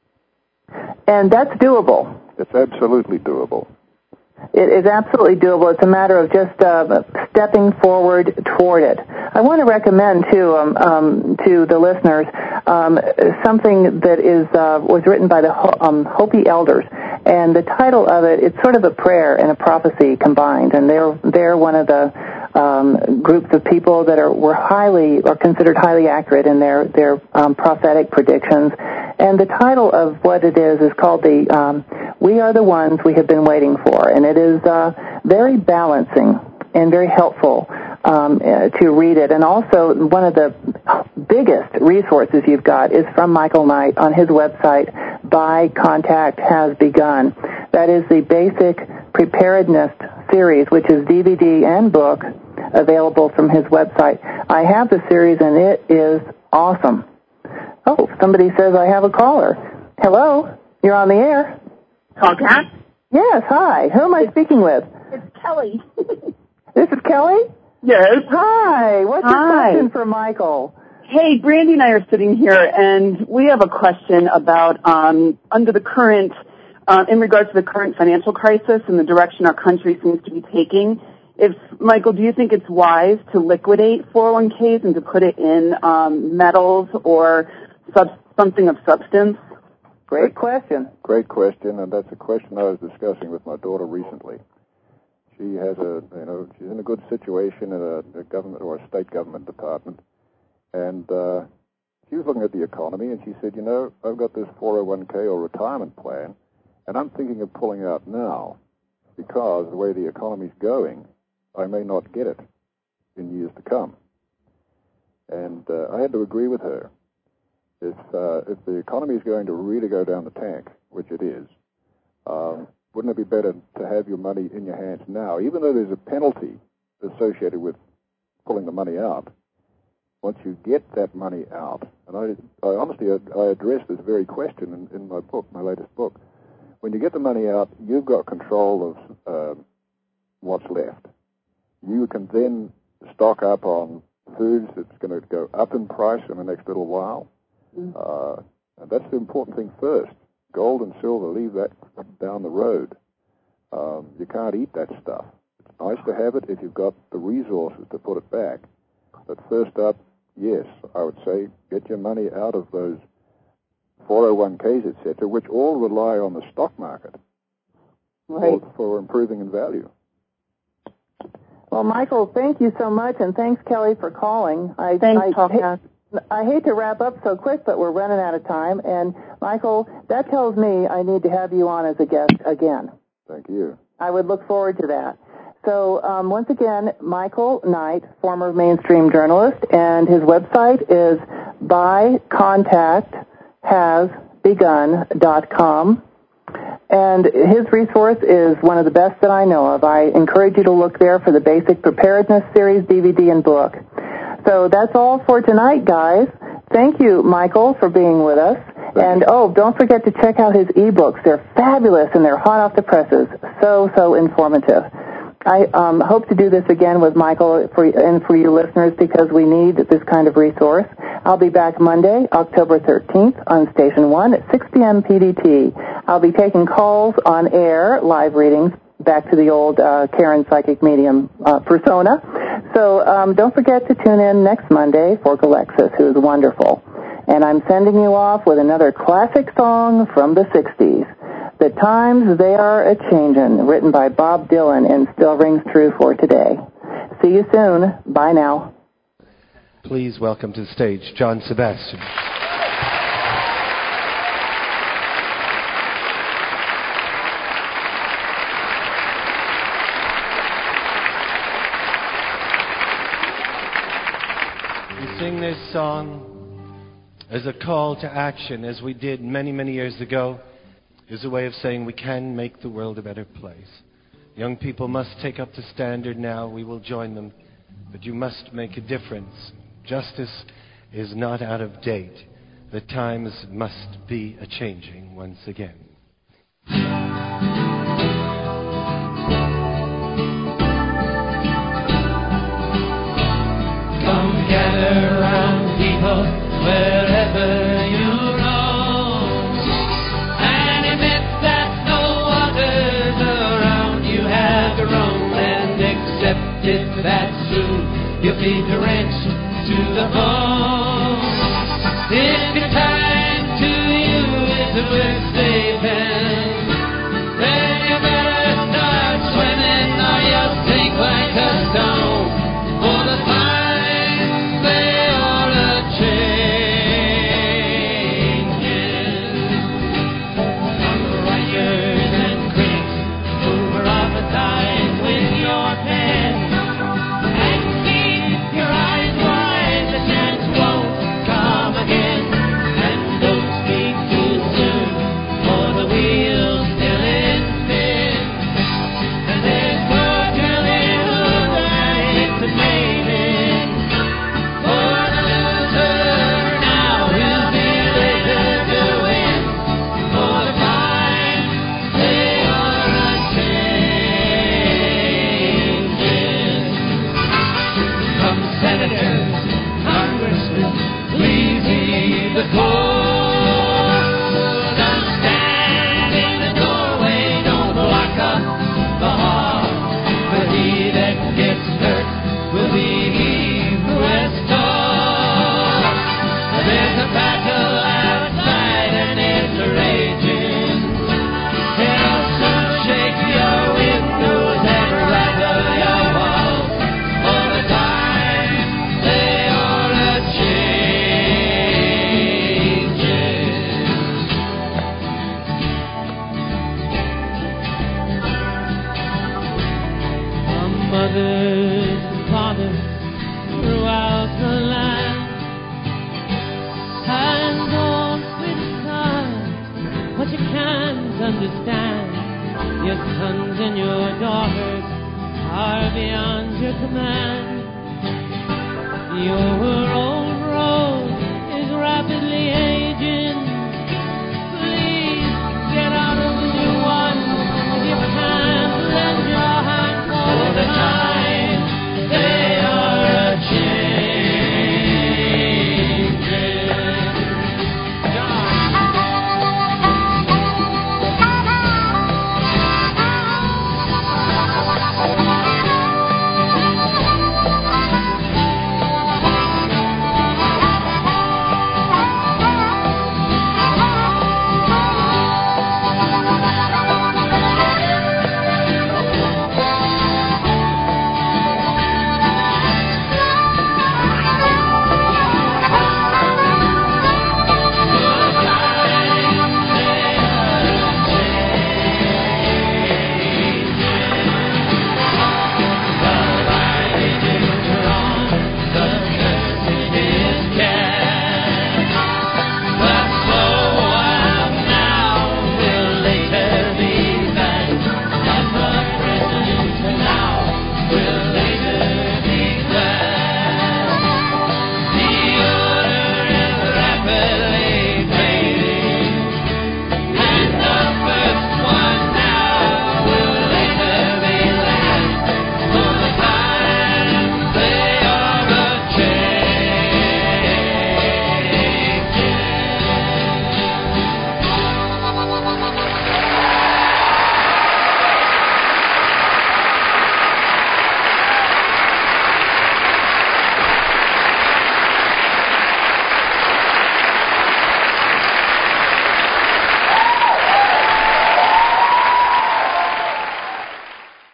And that's doable. It's absolutely doable. It is absolutely doable. It's a matter of just uh, stepping forward toward it. I want to recommend, too, um, um, to the listeners, um, something that is uh, was written by the Ho- um, Hopi elders, and the title of it, it's sort of a prayer and a prophecy combined, and they're they're one of the um, groups of people that are were highly or considered highly accurate in their their um, prophetic predictions. And the title of what it is is called the um, "We Are the Ones We Have Been Waiting For," and it is uh, very balancing and very helpful um, uh, to read it. And also, one of the biggest resources you've got is from Michael Knight on his website. By Contact Has Begun. That is the basic preparedness series, which is D V D and book, available from his website. I have the series, and it is awesome. Oh, somebody says I have a caller. Hello, you're on the air. Talkcast? Yes, hi. Who am I speaking with? It's Kelly. This is Kelly? Yes. Hi. What's your Hi. question for Michael? Hey, Brandy and I are sitting here, and we have a question about um, under the current, uh, in regards to the current financial crisis and the direction our country seems to be taking. If Michael, do you think it's wise to liquidate four oh one k's and to put it in um, metals or sub- something of substance? Great question. Great question, and that's a question I was discussing with my daughter recently. She has a, you know, she's in a good situation in a, a government or a state government department, and uh, she was looking at the economy, and she said, you know, I've got this four oh one k or retirement plan, and I'm thinking of pulling out now because the way the economy's going, I may not get it in years to come. And uh, I had to agree with her. If, uh, if the economy is going to really go down the tank, which it is, um, wouldn't it be better to have your money in your hands now, even though there's a penalty associated with pulling the money out? Once you get that money out, and I, I honestly, I address this very question in, in my book, my latest book. When you get the money out, you've got control of uh, what's left. You can then stock up on foods that's going to go up in price in the next little while. Mm. Uh, and that's the important thing first. Gold and silver, leave that down the road. Um, you can't eat that stuff. It's nice to have it if you've got the resources to put it back. But first up, yes, I would say get your money out of those four oh one k's, et cetera, which all rely on the stock market right. for, for improving in value. Well, Michael, thank you so much, and thanks, Kelly, for calling. I, Thanks, I, Talkcast. I hate to wrap up so quick, but we're running out of time. And, Michael, that tells me I need to have you on as a guest again. Thank you. I would look forward to that. So, um, once again, Michael Knight, former mainstream journalist, and his website is by contact has begun dot com. And his resource is one of the best that I know of. I encourage you to look there for the Basic Preparedness Series D V D and book. So that's all for tonight, guys. Thank you, Michael, for being with us. And, oh, don't forget to check out his ebooks. They're fabulous, and they're hot off the presses. So, so informative. I um, hope to do this again with Michael for, and for you listeners because we need this kind of resource. I'll be back Monday, October thirteenth on Station one at six p.m. P D T. I'll be taking calls on air, live readings, back to the old uh, Karen Psychic Medium uh, persona. So um, don't forget to tune in next Monday for Galexis, who is wonderful. And I'm sending you off with another classic song from the sixties. The Times They Are A-Changin', written by Bob Dylan and still rings true for today. See you soon. Bye now. Please welcome to the stage John Sebastian. We sing this song as a call to action, as we did many, many years ago, is a way of saying we can make the world a better place. Young people must take up the standard now. We will join them. But you must make a difference. Justice is not out of date. The times must be a-changing once again. Come gather round, people, wherever you roam, and admit that no others around you have grown, and accept it that soon you'll be drenched to the bone. If your time to you is worth saving, then you better start swimming or you'll sink like a stone. For the times they are a-changing. Some writers and critics who prophesize with your pen, and keep your eyes wide, the chance won't come again. And don't speak too soon, for the wheel's still in spin. And there's more telling who lies and maiden. For the loser now will be later to win. For the times they are a-changing. Come senators, congressmen, please leave the court. Don't stand in the doorway, don't block up the hall. For he that gets hurt will be he who has taught. There's a battle outside and it's raging. It'll soon shake your windows and rattle your walls. For the times they are a-changing. From mothers and fathers throughout the land, and don't criticize what you can Your sons and your daughters are beyond your command. Your